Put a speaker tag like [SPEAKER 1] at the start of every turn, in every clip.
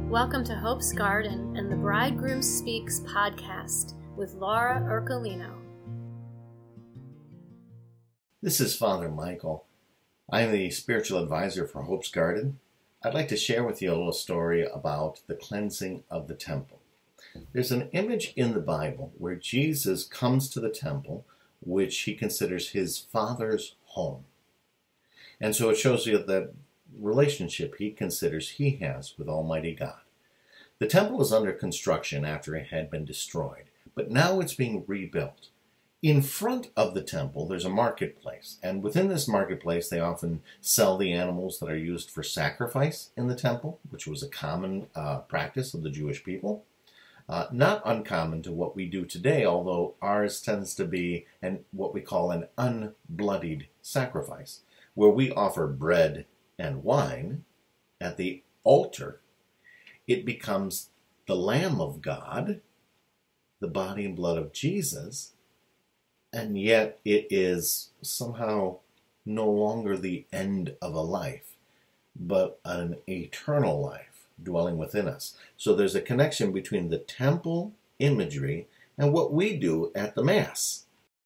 [SPEAKER 1] Welcome to Hope's Garden and the Bridegroom Speaks podcast with Laura Ercolino.
[SPEAKER 2] This is Father Michael. I am the spiritual advisor for Hope's Garden. I'd like to share with you a little story about the cleansing of the temple. There's an image in the Bible where Jesus comes to the temple, which he considers his Father's home. And so it shows you that relationship he considers he has with Almighty God. The temple is under construction after it had been destroyed, but now it's being rebuilt. In front of the temple, there's a marketplace, and within this marketplace, they often sell the animals that are used for sacrifice in the temple, which was a common practice of the Jewish people. Not uncommon to what we do today, although ours tends to be what we call an unbloodied sacrifice, where we offer bread and wine at the altar. It becomes the Lamb of God, the body and blood of Jesus, and yet it is somehow no longer the end of a life, but an eternal life dwelling within us. So there's a connection between the temple imagery and what we do at the Mass.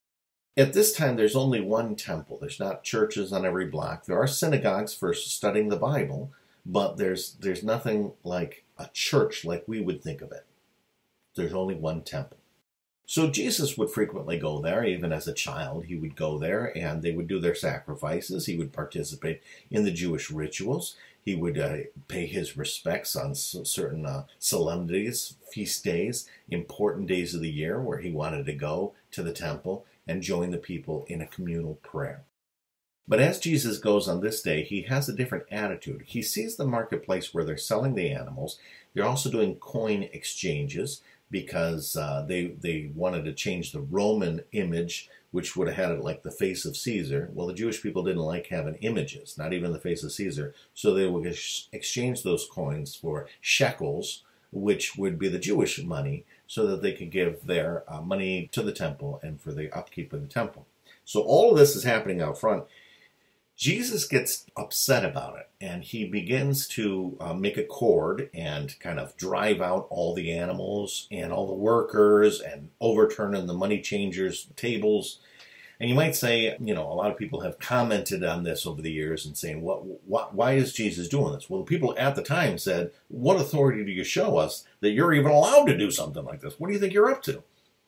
[SPEAKER 2] At this time, there's only one temple. There's not churches on every block. There are synagogues for studying the Bible, but there's nothing like a church like we would think of it. There's only one temple. So Jesus would frequently go there. Even as a child, he would go there, and they would do their sacrifices. He would participate in the Jewish rituals. He would pay his respects on certain solemnities, feast days, important days of the year where he wanted to go to the temple and join the people in a communal prayer. But as Jesus goes on this day, he has a different attitude. He sees the marketplace where they're selling the animals. They're also doing coin exchanges because they wanted to change the Roman image, which would have had it like the face of Caesar. Well, the Jewish people didn't like having images, not even the face of Caesar. So they would exchange those coins for shekels, which would be the Jewish money, so that they could give their money to the temple and for the upkeep of the temple. So all of this is happening out front. Jesus gets upset about it, and he begins to make a cord and kind of drive out all the animals and all the workers and overturning the money changers' tables. And you might say, a lot of people have commented on this over the years and saying, why is Jesus doing this? Well, the people at the time said, what authority do you show us that you're even allowed to do something like this? What do you think you're up to?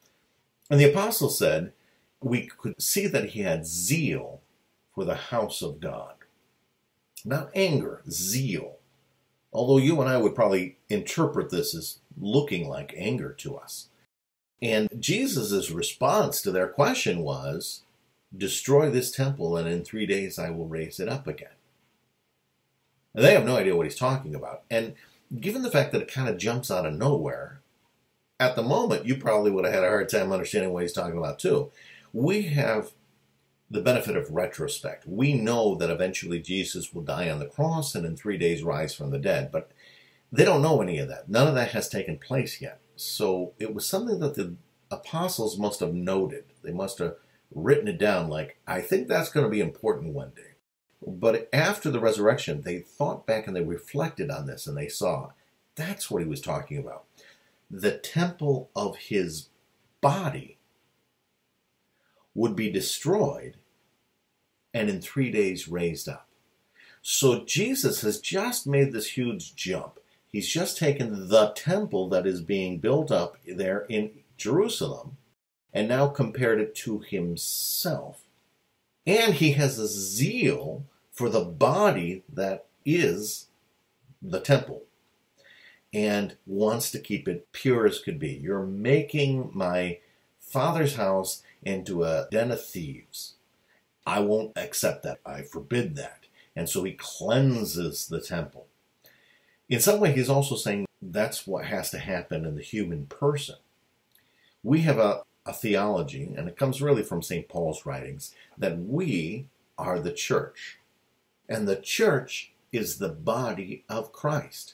[SPEAKER 2] And the apostle said, we could see that he had zeal for the house of God. Not anger, zeal. Although you and I would probably interpret this as looking like anger to us. And Jesus' response to their question was, destroy this temple and in 3 days I will raise it up again. And they have no idea what he's talking about. And given the fact that it kind of jumps out of nowhere, at the moment you probably would have had a hard time understanding what he's talking about too. We have the benefit of retrospect. We know that eventually Jesus will die on the cross and in 3 days rise from the dead. But they don't know any of that. None of that has taken place yet. So it was something that the apostles must have noted. They must have written it down like, I think that's going to be important one day. But after the resurrection, they thought back and they reflected on this and they saw that's what he was talking about. The temple of his body would be destroyed and in 3 days raised up. So Jesus has just made this huge jump. He's just taken the temple that is being built up there in Jerusalem and now compared it to himself. And he has a zeal for the body that is the temple and wants to keep it pure as could be. You're making my Father's house into a den of thieves. I won't accept that. I forbid that. And so he cleanses the temple. In some way, he's also saying that's what has to happen in the human person. We have a theology, and it comes really from St. Paul's writings, that we are the church. And the church is the body of Christ.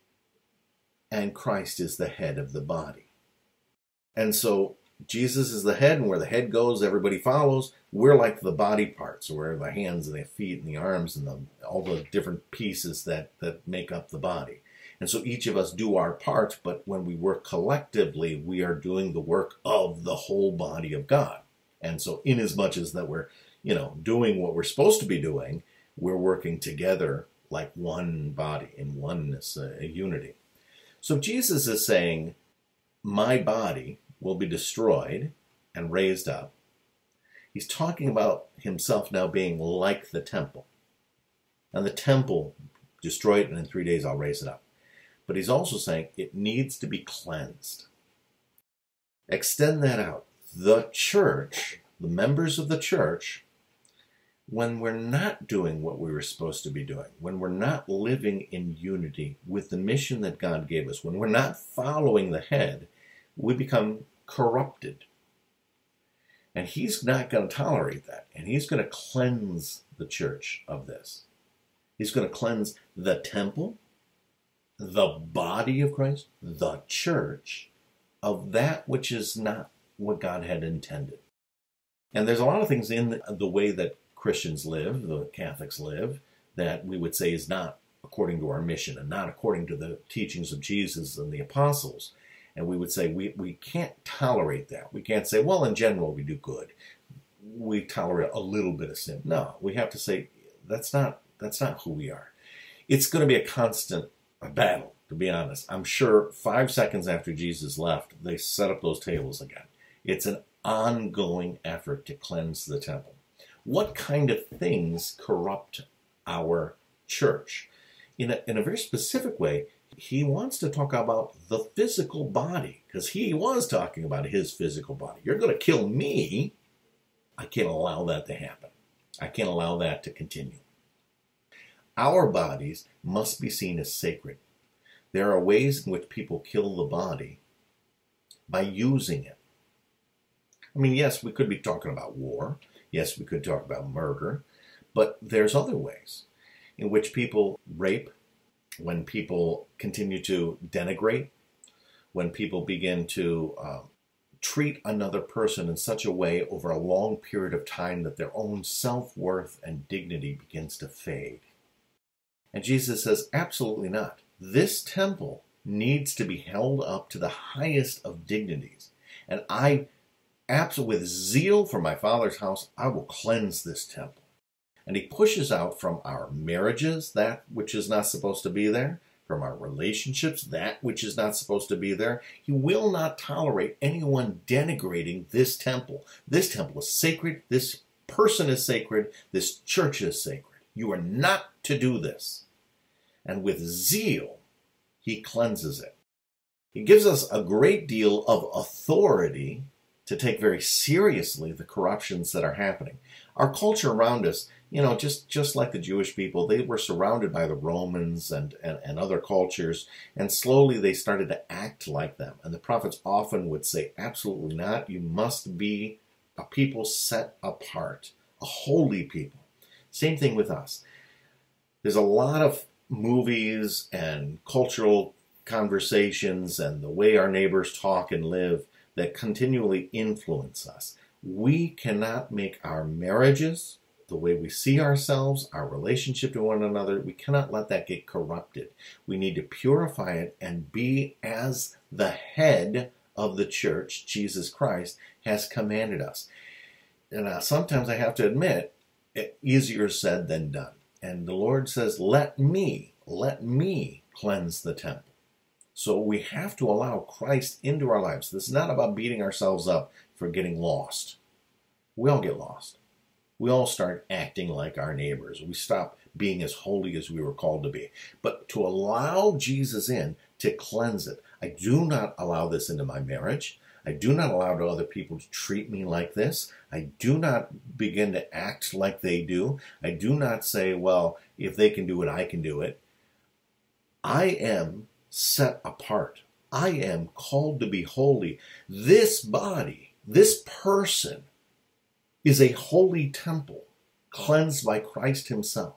[SPEAKER 2] And Christ is the head of the body. And so Jesus is the head, and where the head goes, everybody follows. We're like the body parts. We're the hands and the feet and the arms and all the different pieces that make up the body. And so each of us do our part, but when we work collectively, we are doing the work of the whole body of God. And so inasmuch as that we're, doing what we're supposed to be doing, we're working together like one body in oneness, a unity. So Jesus is saying, my body will be destroyed and raised up. He's talking about himself now being like the temple. And the temple, destroy it, and in 3 days I'll raise it up. But he's also saying it needs to be cleansed. Extend that out. The church, the members of the church, when we're not doing what we were supposed to be doing, when we're not living in unity with the mission that God gave us, when we're not following the head, we become corrupted. And he's not going to tolerate that. And he's going to cleanse the church of this. He's going to cleanse the temple, the body of Christ, the church, of that which is not what God had intended. And there's a lot of things in the way that Christians live, the Catholics live, that we would say is not according to our mission and not according to the teachings of Jesus and the apostles. And we would say we can't tolerate that. We can't say, well, in general, we do good. We tolerate a little bit of sin. No, we have to say that's not who we are. It's going to be a constant battle, to be honest. I'm sure 5 seconds after Jesus left, they set up those tables again. It's an ongoing effort to cleanse the temple. What kind of things corrupt our church? In a very specific way, he wants to talk about the physical body, because he was talking about his physical body. You're going to kill me. I can't allow that to happen. I can't allow that to continue. Our bodies must be seen as sacred. There are ways in which people kill the body by using it. I mean, yes, we could be talking about war. Yes, we could talk about murder. But there's other ways in which people rape, when people continue to denigrate, when people begin to treat another person in such a way over a long period of time that their own self-worth and dignity begins to fade. And Jesus says, absolutely not. This temple needs to be held up to the highest of dignities. And with zeal for my Father's house, I will cleanse this temple. And he pushes out from our marriages that which is not supposed to be there, from our relationships that which is not supposed to be there. He will not tolerate anyone denigrating this temple. This temple is sacred. This person is sacred. This church is sacred. You are not to do this. And with zeal, he cleanses it. He gives us a great deal of authority to take very seriously the corruptions that are happening. Our culture around us, just like the Jewish people, they were surrounded by the Romans and other cultures, and slowly they started to act like them. And the prophets often would say, absolutely not. You must be a people set apart, a holy people. Same thing with us. There's a lot of movies and cultural conversations and the way our neighbors talk and live that continually influence us. We cannot make our marriages, the way we see ourselves, our relationship to one another, we cannot let that get corrupted. We need to purify it and be as the head of the church, Jesus Christ, has commanded us. And sometimes I have to admit, easier said than done. And the Lord says, let me cleanse the temple. So we have to allow Christ into our lives. This is not about beating ourselves up for getting lost. We all get lost. We all start acting like our neighbors. We stop being as holy as we were called to be. But to allow Jesus in to cleanse it, I do not allow this into my marriage. I do not allow other people to treat me like this. I do not begin to act like they do. I do not say, well, if they can do it, I can do it. I am set apart. I am called to be holy. This body, this person, is a holy temple, cleansed by Christ himself.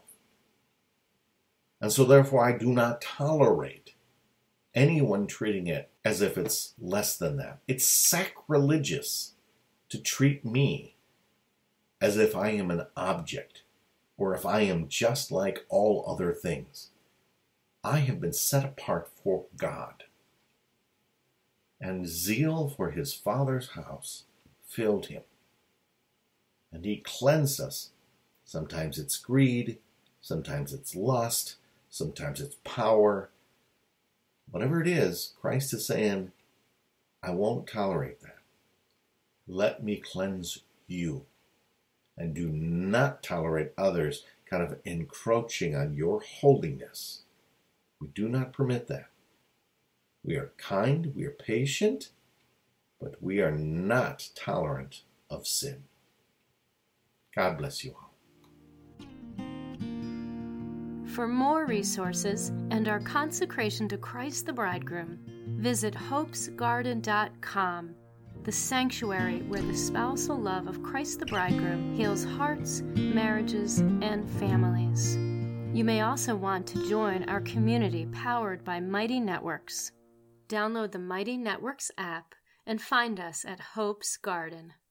[SPEAKER 2] And so therefore I do not tolerate anyone treating it as if it's less than that. It's sacrilegious to treat me as if I am an object, or if I am just like all other things. I have been set apart for God. And zeal for his Father's house filled him. And he cleansed us. Sometimes it's greed, sometimes it's lust, sometimes it's power. Whatever it is, Christ is saying, I won't tolerate that. Let me cleanse you. And do not tolerate others kind of encroaching on your holiness. We do not permit that. We are kind, we are patient, but we are not tolerant of sin. God bless you all.
[SPEAKER 1] For more resources and our consecration to Christ the Bridegroom, visit hopesgarden.com, the sanctuary where the spousal love of Christ the Bridegroom heals hearts, marriages, and families. You may also want to join our community powered by Mighty Networks. Download the Mighty Networks app and find us at Hope's Garden.